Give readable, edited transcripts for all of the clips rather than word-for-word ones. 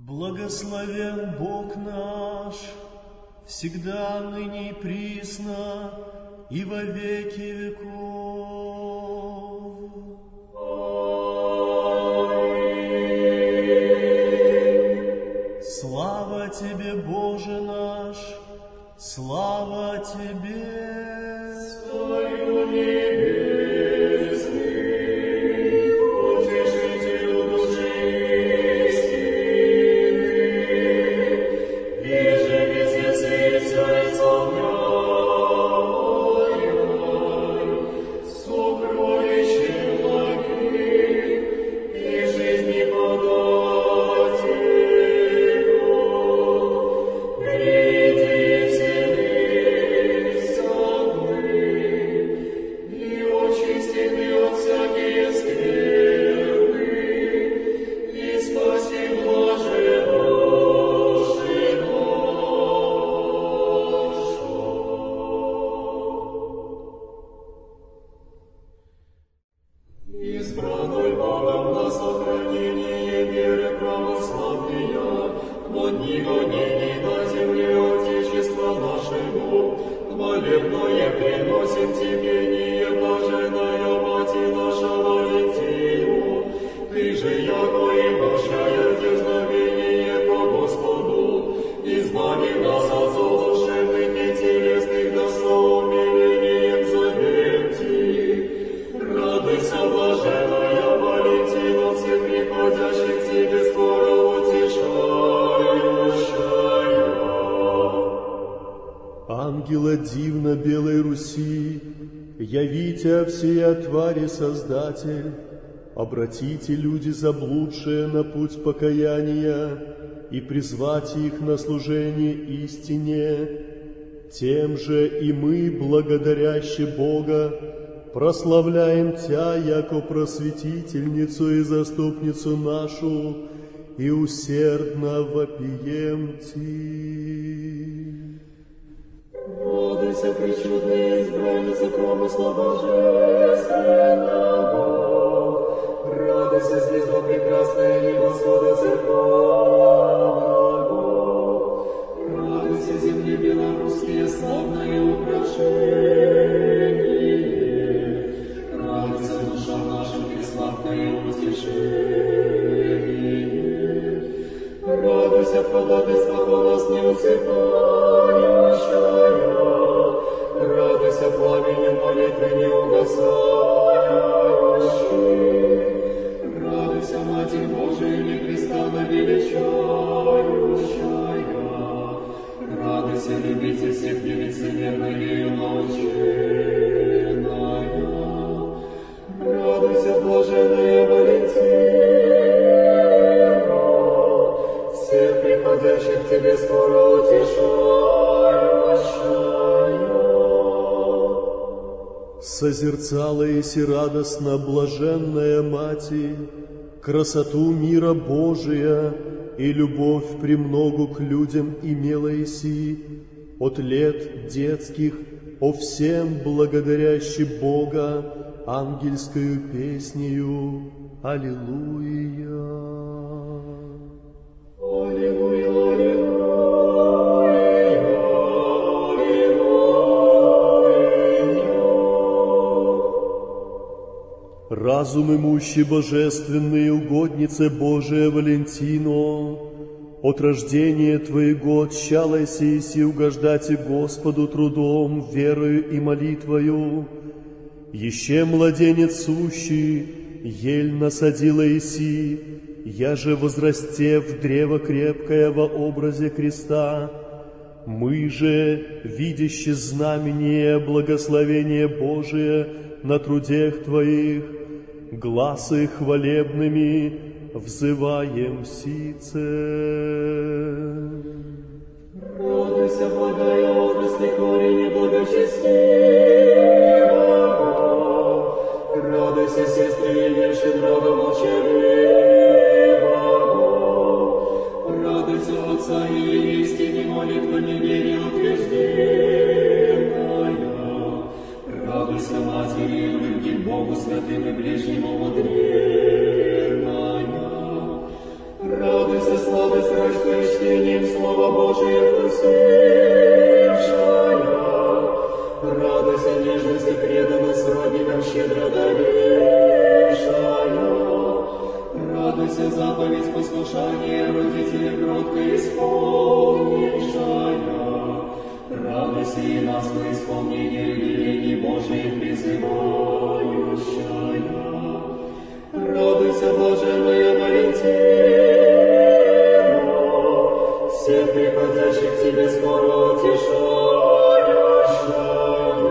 Благословен Бог наш, всегда, ныне и присно, и во веки веков. Аминь. Слава Тебе, Боже наш, слава Тебе. Царю небесный, утешителю души истины, еже везде все исполняй, сокровище благих и жизни подателю, приди вселися и очистены от всякие скверны, и спаси блаже души нашу. Избранной Богом на сохранение веры православия, во дни гонений на земле Отечества нашего, молебное приносим Тебе, неблаженная Мати наша Валентину. Ты же, яко имущая дерзновение по Господу, избави нас от зол душевных и телесных, да соумилением зовем Ти. Радуйся, блаженная Валентина, всех приходящих к Тебе скоро утешающая. Ангела дивно белой Руси, явите всея твари Создатель, обратите люди заблудшие на путь покаяния и призвайте их на служение истине. Тем же и мы, благодарящие Бога, прославляем Тя, яко просветительницу и заступницу нашу, и усердно вопием Ти. Радуйся, пречудная избранница промысла божественного, радуйся, звезда прекрасная небосвода церковного, радуйся, земли белорусские славное украшение, радуйся, душа наша пресладкое утешение, радуйся, в ходатайствах о нас не усыпающая, радуйся, пламенем молитвы не угасающей, радуйся, Матерь Божия, непрестанно величающая, радуйся, любитель всех нелицемерной ею наученная, радуйся, блаженная Валентина, всех приходящих к Тебе скоро утешающая. Созерцала еси радостно блаженная Мати, красоту мира Божия и любовь премногу к людям имела еси, от лет детских о всем благодарящий Бога ангельскою песнею. Аллилуйя. Аллилуйя, аллилуйя. Разум имущий божественный, угоднице Божия Валентино, от рождения Твоего тщалайся еси угождати Господу трудом, верою и молитвою. Еще младенец сущий, ель насадила еси, я же возрастев древо крепкое во образе креста. Мы же, видящие знамение благословения Божия на трудех Твоих, гласы хвалебными взываем сице. Радуйся, благая отрасли корени благочестивого, радуйся, сестры, явивши драго молчаливого, радуйся, Отца и истине молитва неверия утвержденная, радуйся, Матери, любви к Богу святым и ближнему мудренная, радуйся, Радуйся, сладость райская, чтением Слова Божия вкусившая. Радуйся, нежность и преданность родникам щедро дарившая. Радуйся, заповедь послушания родителям кротко исполнившая. Радуйся и нас по исполнению велений Божиих призывающая. Радуйся, блаженная Валентина, всех приходящих к тебе скоро утешающая.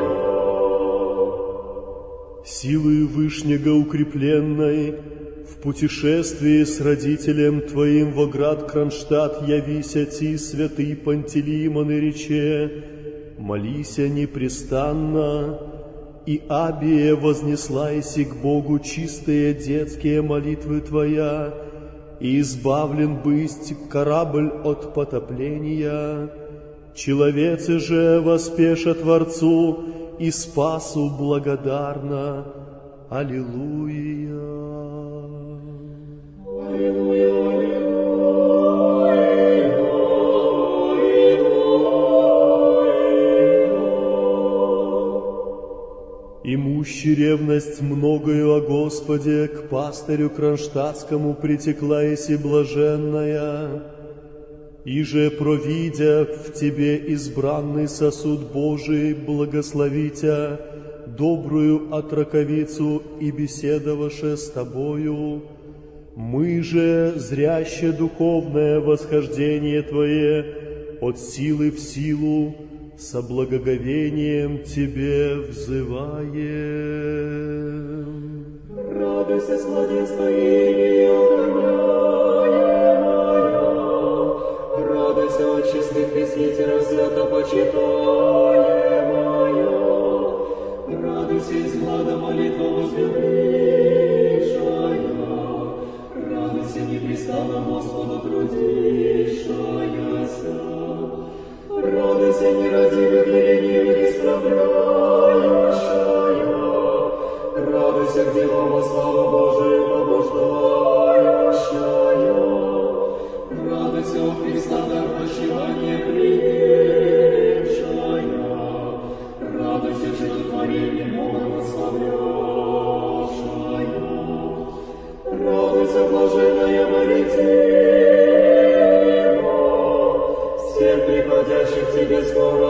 Силою Вышнего укрепленной, в путешествии с родителем Твоим во град Кронштадт явися Ти, святый Пантелеимон, и рече: молися непрестанно, и Абия вознесла иси к Богу чистые детские молитвы Твоя, и избавлен бысть корабль от потопления. Человецы же воспеша Творцу и Спасу благодарна. Аллилуйя. Аллилуйя, аллилуйя. Имущий ревность многою о Господе, к пастырю кронштадтскому притекла еси блаженная, иже провидя в тебе избранный сосуд Божий, благословитя добрую отраковицу и беседоваше с тобою, мы же, зряще духовное восхождение Твое от силы в силу, со благоговением Тебе взываем. Радуйся, сладенствие охраняемая, радуйся от чистых пресвитеров святопочитаемая, радуйся из глада молитва возлюбившая, радуйся непрестанно Господу трудившаяся. Радуйся, нерадивых и ленивых исправляющая, радуйся к делам во славу Божию побуждающая, радуйся от Христа дар прощевания приимшая, радуйся, что творением Бога прославляющая, радуйся, блаженная Валентина, всех приходящих к тебе скоро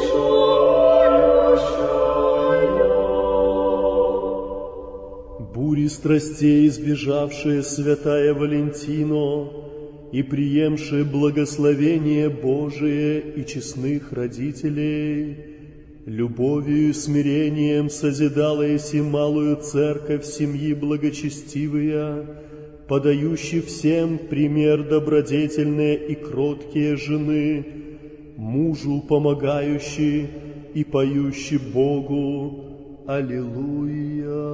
утешающая. Бури страстей избежавшие святая Валентино и приемшие благословение Божие и честных родителей, любовью и смирением созидала еси малую церковь семьи благочестивая, подающий всем пример добродетельные и кроткие жены, мужу помогающий и поющий Богу. Аллилуйя.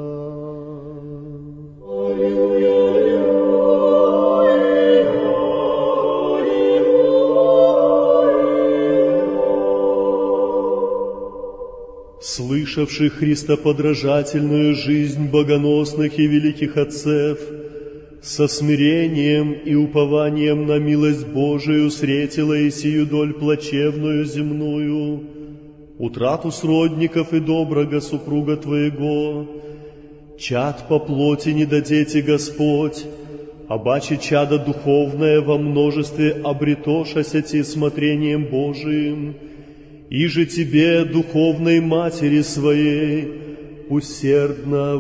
Аллилуйя, слышавших христоподражательную жизнь богоносных и великих отцев, со смирением и упованием на милость Божию встретила и сию доль плачевную земную, утрату сродников и доброго супруга Твоего, чад по плоти не дадете Господь, обаче чадо духовное во множестве обретошася ти смотрением Божиим, иже Тебе, духовной Матери Своей, усердно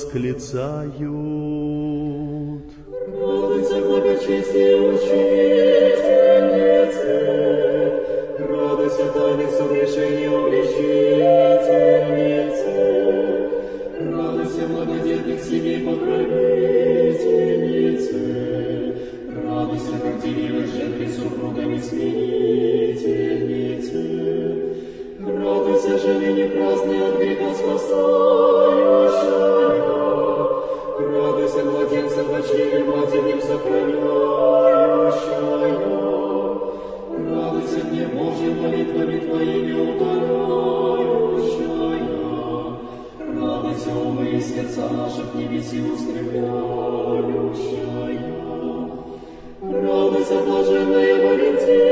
восклицают. радуйся, благочестие учительницы, радуйся, тайных согрешений обличительницы, радуйся, многодетных семей покровительницы, радуйся, горделивых жен пред супругами смирительницы, радуйся, жены непраздные от греха спасающая, радуйся, младенцев в чреве матерным сохраняющая, радуйся, мне Божьим молитвами Твоими утоляющая, радуйся, умы и сердца наших к небеси устремляющая, радуйся, Радуйся, блаженная Валентина,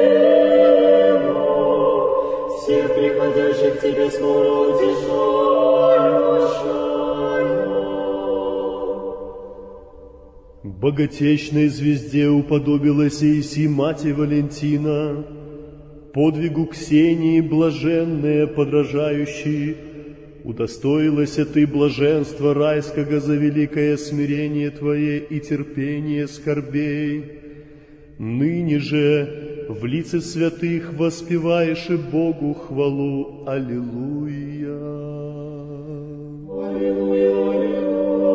всех приходящих к тебе скоро утешающая. Богатечной звезде уподобилась Иси мать Валентина, подвигу Ксении блаженная подражающие, удостоилась ты блаженства райского за великое смирение Твое и терпение скорбей. Ныне же в лице святых воспеваешь и Богу хвалу. Аллилуйя. Аллилуйя, аллилуйя.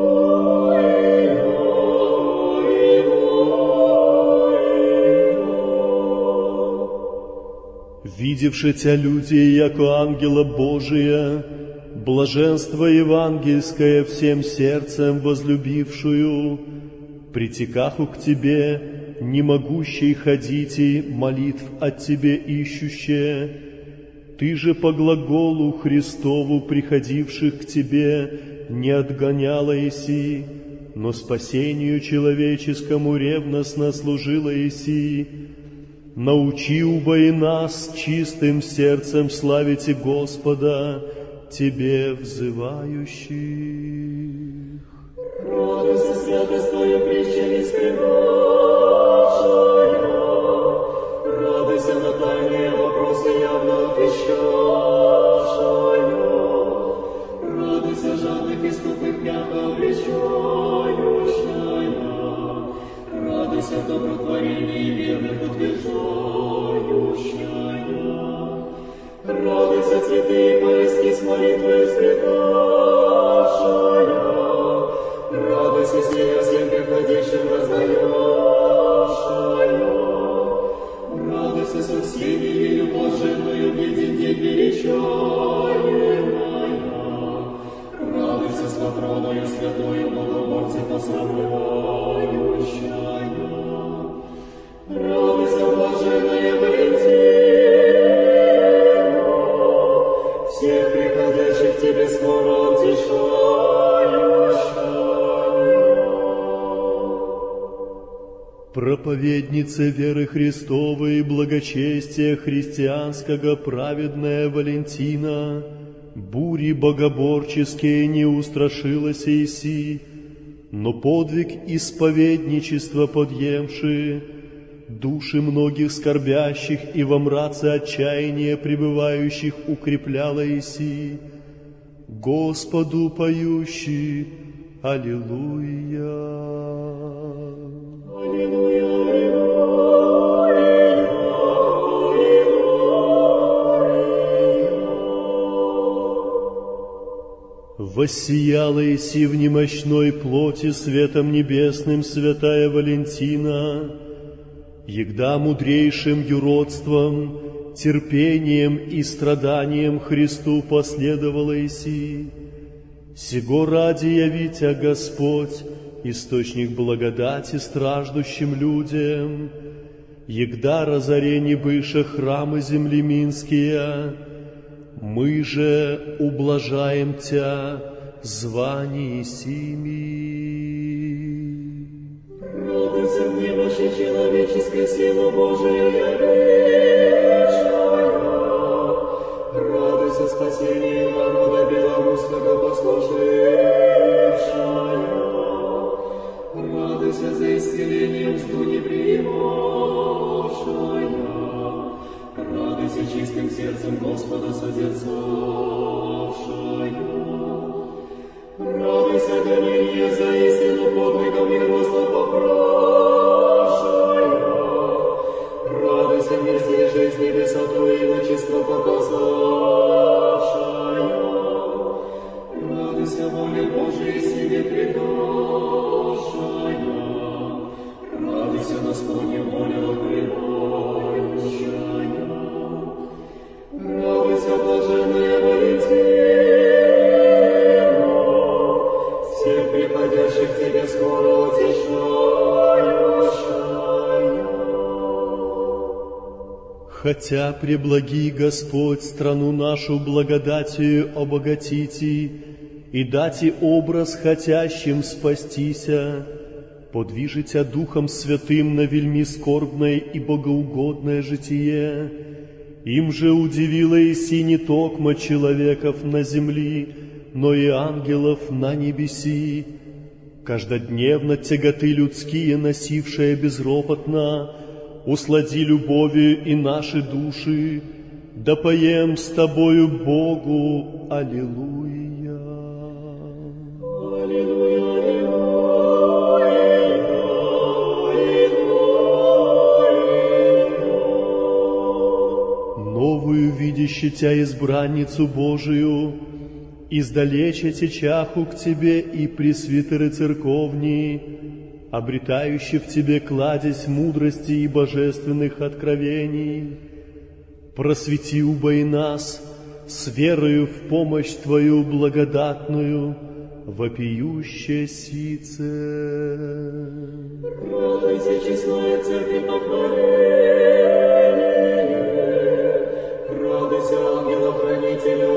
Видевши тя люди, яко ангела Божия, блаженство евангельское всем сердцем возлюбившую, притекаху к Тебе, не могущей ходить и молитв от Тебе ищуще, Ты же по глаголу Христову приходивших к Тебе не отгоняла еси, но спасению человеческому ревностно служила еси. Научи убо и нас чистым сердцем славить Господа, Тебе взывающих. Радуйся, святость Твою причинницкой нашая, радуйся на тайные вопросы явно отвечавшая, радуйся жадных и скупых мягко обличающая, радуйся в добротворении верных утверждающая, радуйся цветы и поиски с молитвой сплетавшая, радуйся сия всем приходящим раздающая, радуйся со всеми ею блаженную в един день величаемая, радуйся с патроною святою Богомольце пославляющая, радуйся, блаженная Валентина, всех приходящих к Тебе скоро утешающая. Проповедница веры Христовой и благочестия христианского праведная Валентина, бури богоборческие не устрашилась еси, но подвиг исповедничества подъемши, души многих скорбящих и во мраце отчаяния пребывающих укрепляла еси, Господу поющий, Аллилуйя. Аллилуйя, аллилуйя, аллилуйя. Воссияла еси в немощной плоти светом небесным святая Валентина, егда мудрейшим юродством, терпением и страданием Христу последовала еси. Сего ради явитя Господь, источник благодати страждущим людям, егда разорени быша храмы земли минские, мы же ублажаем Тя звание сими. Радуйся в немощи человеческой силу Божию явечая, радуйся спасению народа белорусского послужившая, радуйся за исцеление узду неприимошая, радуйся чистым сердцем Господа созерцавшая, радуйся гонение за истину подвигом и роста попрашая, радуйся вместе жизни высоту и начество показавшая, радуйся воле Божией себе предавшая, радуйся Господне воле открывающая, радуйся, блаженная Валентина, всех приходящих к Тебе скоро утешающая. Хотя преблаги Господь страну нашу благодатью обогатите и дати образ хотящим спастися, подвижитя Духом Святым на вельми скорбное и богоугодное житие. Им же удивило иси не токмо человеков на земли, но и ангелов на небеси. Каждодневно тяготы людские, носившие безропотно, услади любовью и наши души, да поем с Тобою Богу. Аллилуйя. Аллилуйя, Новую видящи Тя избранницу Божию, издалече течаху к Тебе и пресвитеры церковни, обретающий в Тебе кладезь мудрости и божественных откровений, просвети убо и нас с верою в помощь Твою благодатную, вопиюще сице. радуйся, честная церковь, похваление, радуйся, ангела-хранителю,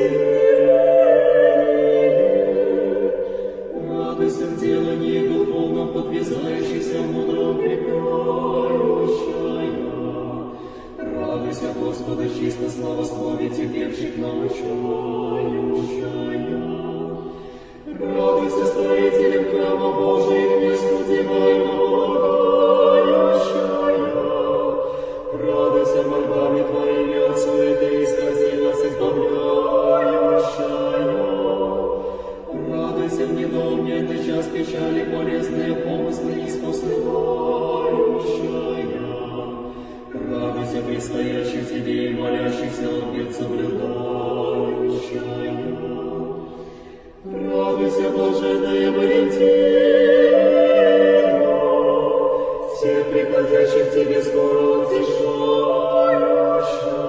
веселье, радуйся в делании духовном, подвязающихся мудром припевающая, радуйся, Господа, чисто славословие терпевших научающая, радуйся, строителям храма Божия, несудимаемого полагающая, радуйся, мольбами Твоими от суеты и спаси нас избавляющая, радуйся, в недоуменный час печали полезные помыслы испосылающая, радуйся, предстоящих Тебе и молящихся обет соблюдающая, радуйся, блаженная Валентина, всех приходящих к Тебе скоро утешающая.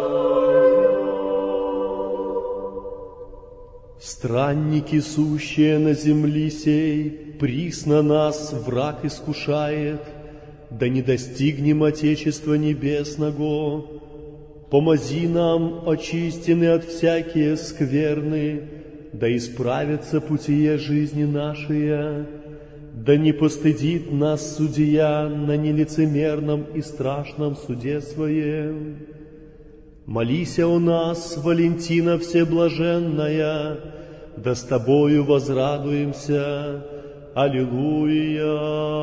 Странники, сущие на земли сей, присно нас враг искушает, да не достигнем Отечества Небесного. Помози нам, очистены от всякие скверны, да исправятся путие жизни нашия, да не постыдит нас судья на нелицемерном и страшном суде своем. Молися о нас, Валентина Всеблаженная, да с Тобою возрадуемся. Аллилуйя.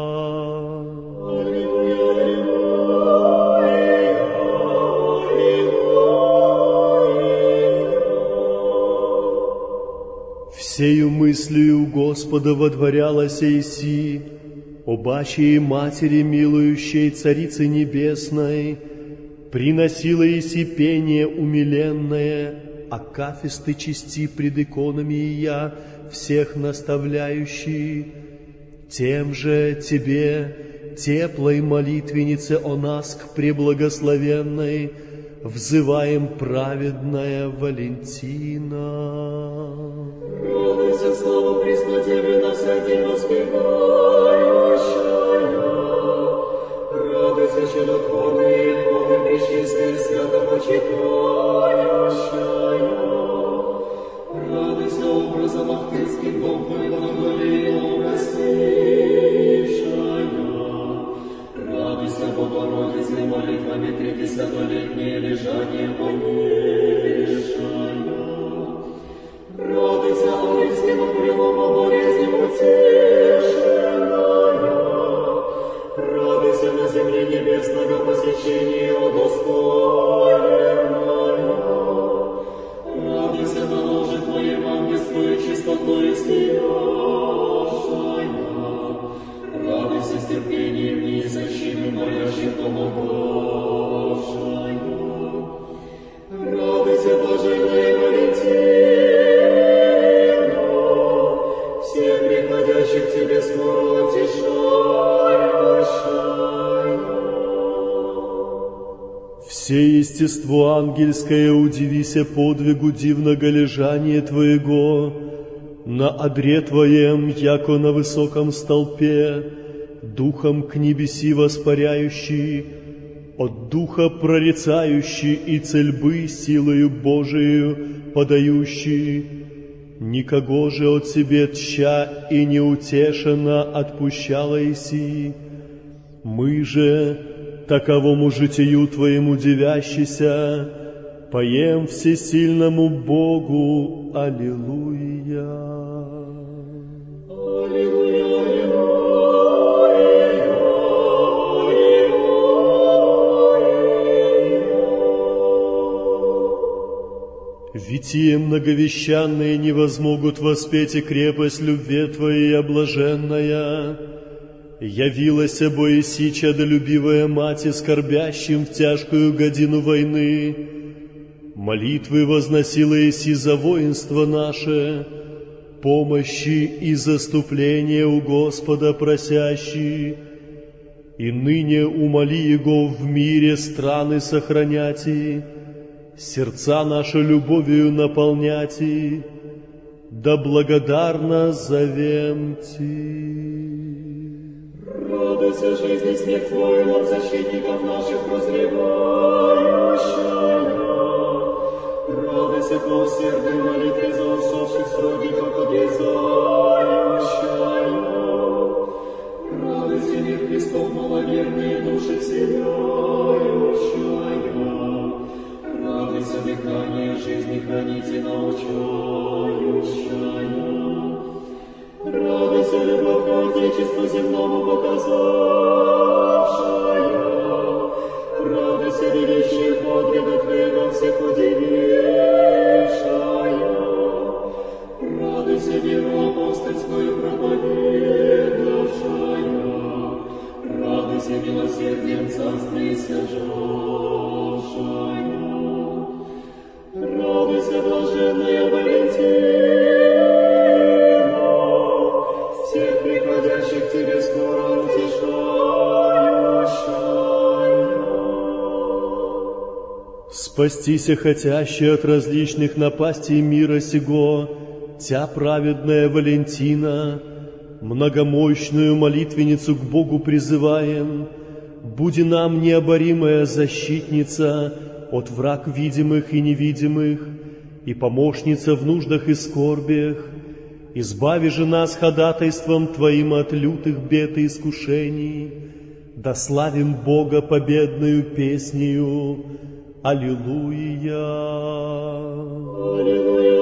Всею мыслью Господа водворялась Иси, обаче Матери милующей Царицы Небесной, приносила Иси пение умиленное, акафисты чести пред иконами Ия, всех наставляющий. Тем же Тебе, теплой молитвеннице о нас к преблагословенной, взываем праведная Валентина. Радуйся, слава Христу Тебе на всякий воспевающая, радуйся, чудотворный, Богом пречистый, свято почитающая, радуйся, образом ахтырским дом Твой благоволил простившая, радуйся, Богородице, молитвами 30-летнее лежание понесшая, радуйся, ангельским крылом о болезни утешенная, радуйся на земле небесного посещения удостоенная, радуйся на ложе Твоем ангельскую чистотою сияшая, радуйся с терпением неизощимым молящим помогавшая, радуйся, блаженная Валентина, всех приходящих к Тебе скоро утешающая. Все естество ангельское удивися подвигу дивного лежания Твоего, на одре Твоем, яко на высоком столпе, духом к небеси воспаряющий, от духа прорицающий и цельбы силою Божию подающий, никого же от себе тща и неутешенно отпущала иси. Мы же, таковому житию Твоему дивящийся, поем всесильному Богу Аллилуйя. Витие многовещанные не возмогут воспеть и крепость любви Твоей облаженная. Явилась Боиси, чадолюбивая мать, скорбящим в тяжкую годину войны. Молитвы возносила Иси за воинство наше, помощи и заступления у Господа просящий. И ныне умоли Его в мире страны сохраняти, сердца наши любовью наполняти, да благодарно зовемти. Радуйся жизни смерть воинов, защитников наших прозревающая. Радуйся по усердной молитве за усопших сродников отрезающая. Радуйся мир Христов маловерные души вселяющая. Радуйся дыхание жизни храните научающая. Радуйся любовь к Отечеству земному показавшая. Радуйся величие подвига Твоего всех удивившая. Радуйся веру апостольскую проповедавшая. Радуйся милосердием царствия сожжавшая. Радуйся, блаженная Валентина, всех приходящих к Тебе скоро утешающая. Спастися хотящая от различных напастей мира сего, Тя праведная Валентина, многомощную молитвенницу к Богу призываем, буди нам необоримая защитница от враг видимых и невидимых, и помощница в нуждах и скорбях. Избави же нас ходатайством Твоим от лютых бед и искушений, да славим Бога победную песнею. Аллилуйя! Аллилуйя,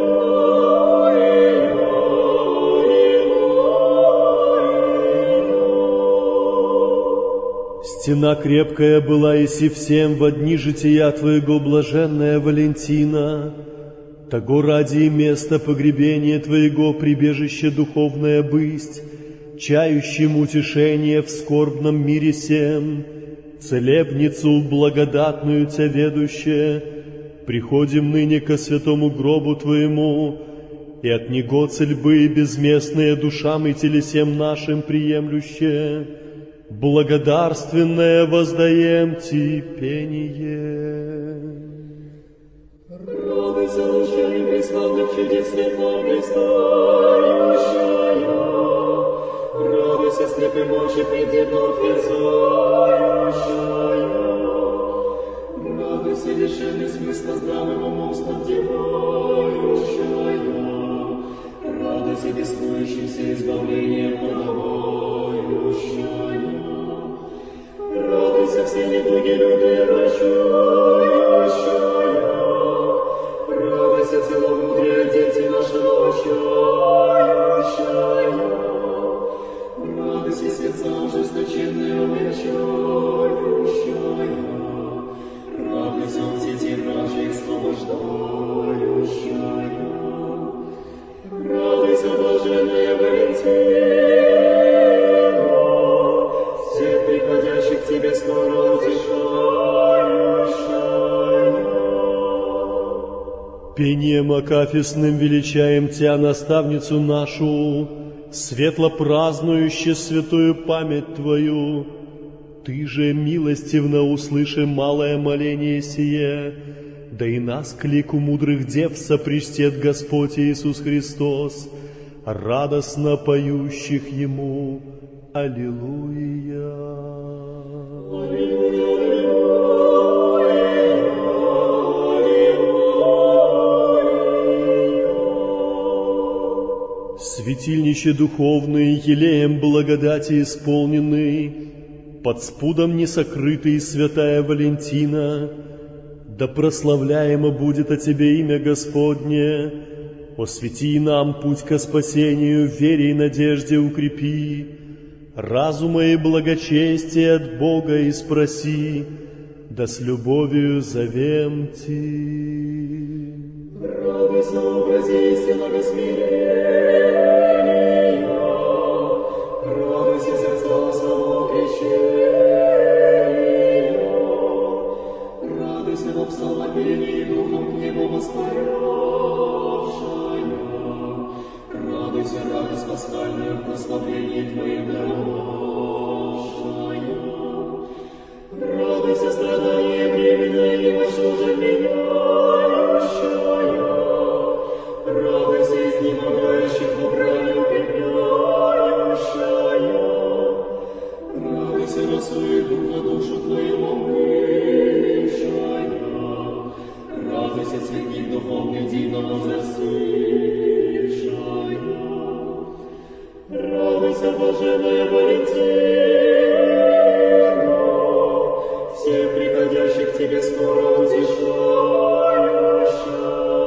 Стена крепкая была иси всем во дни жития Твоего, блаженная Валентина. Того ради и место погребения Твоего прибежище духовное бысть, чающим утешение в скорбном мире сем, целебницу благодатную Тя ведущая, приходим ныне ко святому гробу Твоему, и от него цельбы безместные душам и телесем нашим приемлющие, благодарственное воздаем Ти пение. радуйся лучами преславных чудес светло блистающая. Радуйся слепым очи пред едно отверзающая. Радуйся лишенный смысла здравым умом снабдевающая. Радуйся беснующимся избавлением подавающая. Радуйся все недуги людей рожающая. Радуйся целомудрие дети наши научающая. Радуйся сердца ожесточенные умерщающая. Радуйся от сети вражьих освобождающая. Радуйся, блаженная Валентина, всех приходящих к Тебе скоро утешающая. Пением акафистным величаем Тя, наставницу нашу, светло празднующе святую память Твою. Ты же милостивно услыши малое моление сие, да и нас к лику мудрых дев сопричтет Господь Иисус Христос, радостно поющих Ему. Аллилуйя! светильнище духовный, елеем благодати исполненный, под спудом несокрытый святая Валентина, да прославляемо будет о Тебе имя Господне, освети нам путь ко спасению, в вере и надежде укрепи, разума и благочестия от Бога и спроси, да с любовью зовем Ти. Радуйся, образе истинного смирения, радуйся, сердца самого крещения, радуйся в обстановлении духом к небу воспарявшая, радуйся, радость пасхальная в прославлении Твоим даровавшая, радуйся, страдание временное, немощь уже меняющая, радуйся, изнемогающих в брани укрепляющая, радуйся, росует духа душу Твою умышая, радуйся, цветник духовный дивно возрастывшая, радуйся, блаженная Валентина, всех приходящих к Тебе скоро утешающая.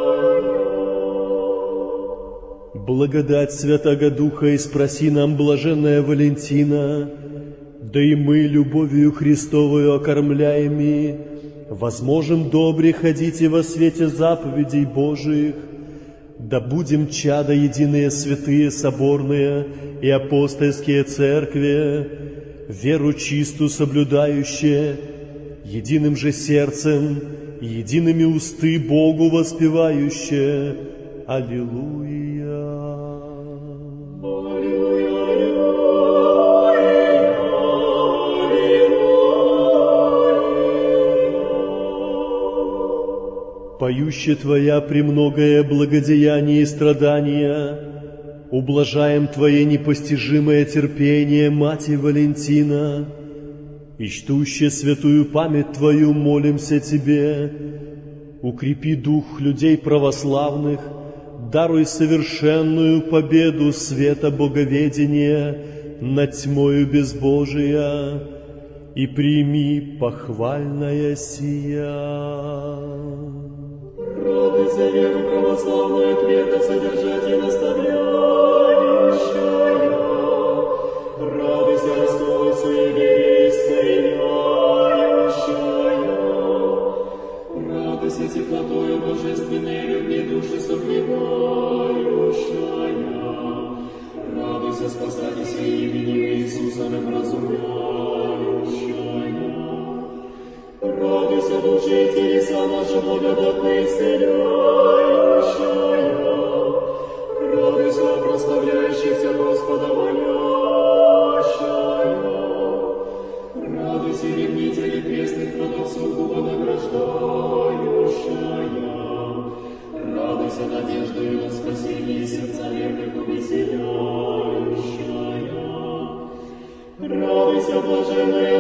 Благодать Святаго Духа и спроси нам, блаженная Валентина, да и мы, любовью Христовою окормляеми, возможем добре ходить и во свете заповедей Божиих, да будем чада единые, святые, соборные и апостольские церкви, веру чистую соблюдающие, единым же сердцем и едиными усты Богу воспевающие. Аллилуйя. Поюще Твоя премногое благодеяние и страдания, ублажаем Твое непостижимое терпение, Мати Валентина, и чтуще святую память Твою молимся Тебе, укрепи дух людей православных, даруй совершенную победу света боговедения над тьмою безбожия, и прими похвальная сия. Радуйся, веру православную твердо содержать и наставляющая, радуйся, ростовой суеверие искореняющая, радуйся, теплотою божественной любви души согревающая, радуйся, спасати сей именем Иисуса вразумляющая, радуйся, души и телеса наши благодатно исцеляющая, радуйся, прославляющихся Господа молящая, радуйся, ревнители крестных плодов сугубо награждающая, радуйся, надеждою на спасение сердца верных увеселяющая, радуйся, блаженная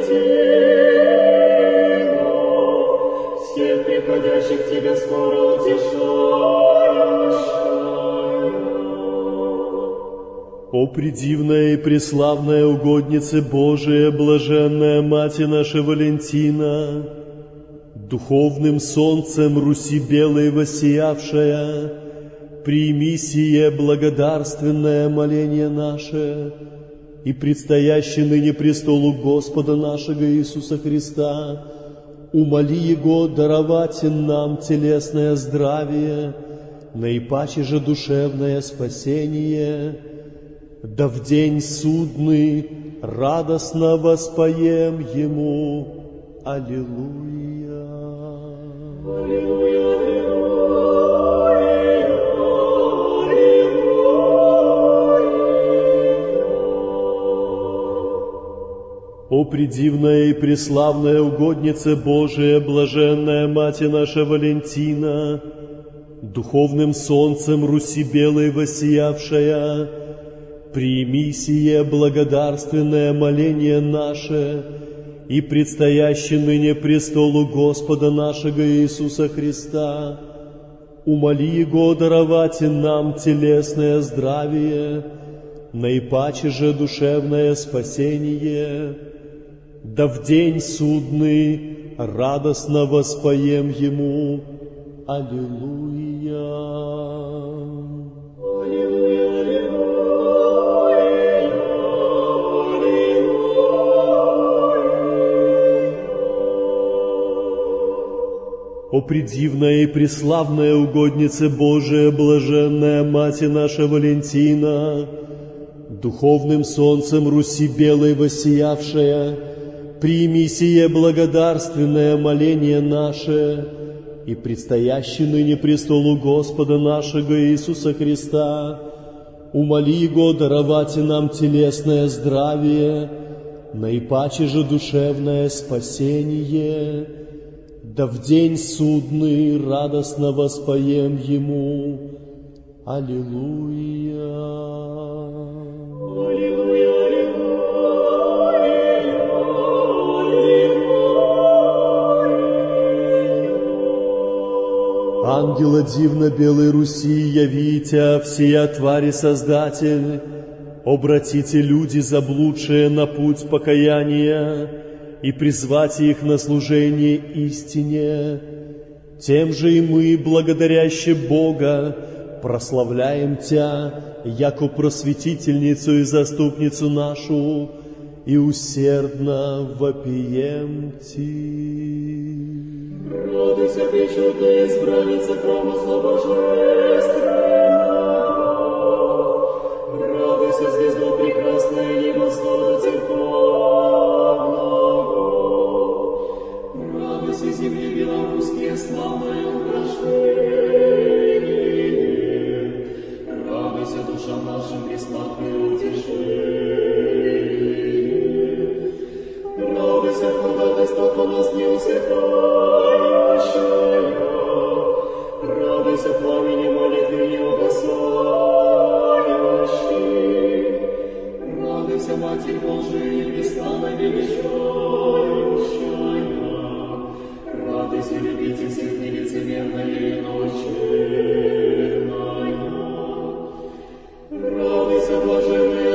Валентина, всех приходящих к Тебе скоро утешающая. О предивная и преславная угодница Божия, блаженная Мати наша Валентина, духовным солнцем Руси белой воссиявшая, прими сие благодарственное моление наше и предстоящий ныне престолу Господа нашего Иисуса Христа, умоли Его даровать нам телесное здравие, наипаче же душевное спасение, да в день судный радостно воспоем Ему. Аллилуйя. Аллилуйя, О предивная и преславная угодница Божия, блаженная Мати наша Валентина, духовным солнцем Руси белой воссиявшая, прими сие благодарственное моление наше и предстоящий ныне престолу Господа нашего Иисуса Христа, Умоли Его даровать нам телесное здравие, наипаче же душевное спасение, да в день судный радостно воспоем Ему. Аллилуйя. О предивная и преславная угоднице Божия, блаженная Мати наша Валентина, духовным солнцем Руси белой воссиявшая, прими сие благодарственное моление наше и предстоящий ныне престолу Господа нашего Иисуса Христа, умоли Его даровать нам телесное здравие, наипаче же душевное спасение, да в день судный радостно воспоем Ему. Аллилуйя. Аллилуйя, Ангела дивно белой Руси, явите, всея твари Создатель, обратите люди заблудшие на путь покаяния и призвать их на служение истине. Тем же и мы, благодаряще Бога, прославляем Тя, яко просветительницу и заступницу нашу, и усердно вопием Ти. радуйся, пречудная избранница промысла божественного. Радуйся, звезда прекрасная, небосвода церковного. Радуйся, земли белорусские, славное украшение. Радуйся, душа нашим бесплатное утешение. Радуйся, ходатайство по нас не усыхающая. Радуйся, пламени молитвы не угасающей. Радуйся, Матерь Божия, непрестанно величающая. Радуйся, любитель всех нелицемерная и наученная. Радуйся, блаженная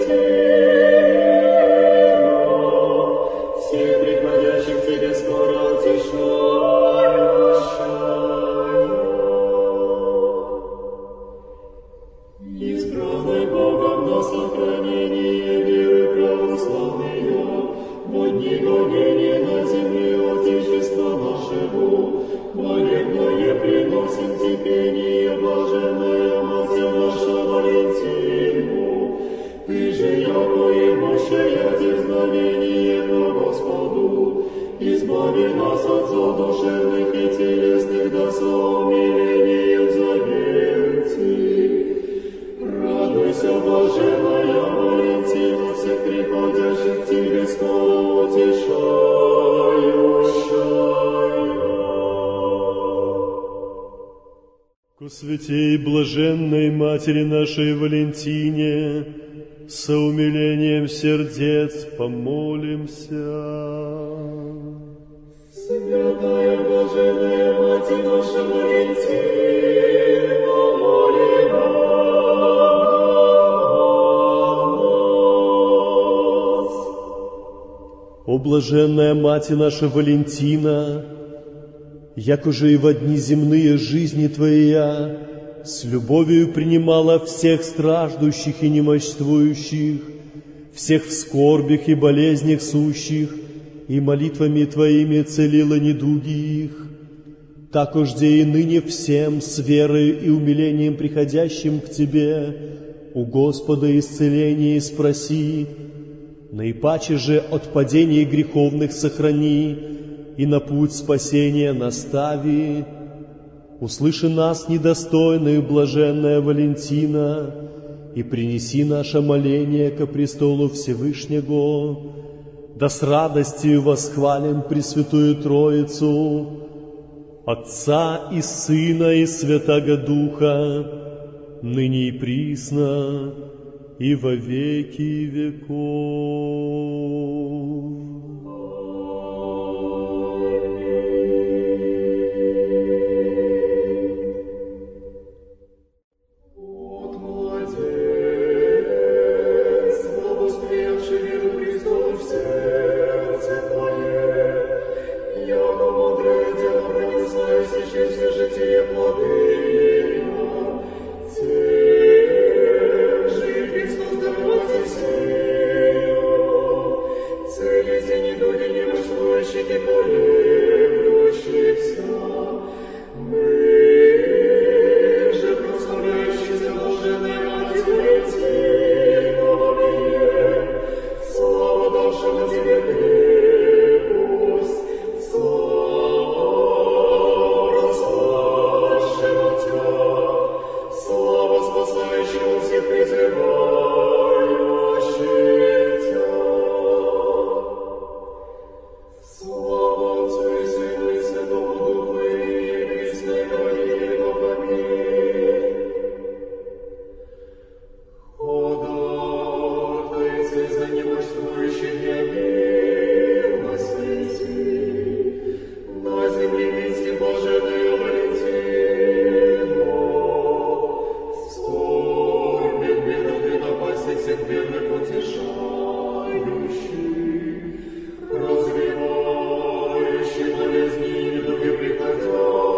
Валентина, всех приходящих к Тебе скоро утешающая. Избранный Богом на сохранение веры православные, во дни гонения на земле Отечества нашего, молебное приносим терпение, блаженная Матерь наша Валентину. Ты же, яко и мощая дерзновение по Господу, избави нас от зол душевных и телесных, да со умилением заверти. Радуйся, блаженная Валентина, всех приходящих к Тебе скоро утешающая. Ко святей блаженной Матери нашей Валентине, со умилением сердец помолимся. Святая блаженная Матерь наша Валентина, моли нас. О блаженная Мати наша Валентина, якоже и во дни земные жизни Твоя с любовью принимала всех страждущих и немощствующих, всех в скорбях и болезнях сущих, и молитвами Твоими целила недуги их, такожде и ныне всем с верой и умилением приходящим к Тебе, у Господа исцеление спроси, наипаче же от падений греховных сохрани, и на путь спасения настави. Услыши нас, недостойную, блаженная Валентина, и принеси наше моление ко престолу Всевышнего, да с радостью восхвалим Пресвятую Троицу, Отца и Сына и Святаго Духа, ныне и присно, и во веки веков. Слава Отцу и Сыну и Святому Духу, и ныне и присно, и во веки веков. Аминь. Ходатайцы за немощствующих и милостивцы, на земле милости Божией Валентина, скорбен миру ты напасти всех верных утешающих, развивающих болезни и недуги приходя.